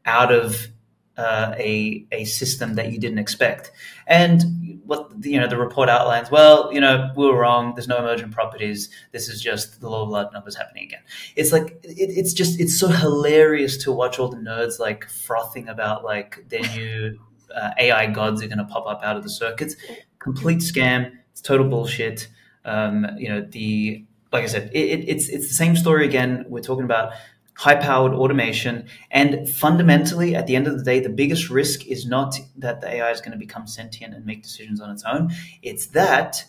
out of a system that you didn't expect. And what the report outlines, well, we were wrong. There's no emergent properties. This is just the law of large numbers happening again. It's like it's so hilarious to watch all the nerds like frothing about like their new AI gods are going to pop up out of the circuits. Complete scam. It's total bullshit. Like I said, it's the same story again. We're talking about high-powered automation, and fundamentally, at the end of the day, the biggest risk is not that the AI is going to become sentient and make decisions on its own. It's that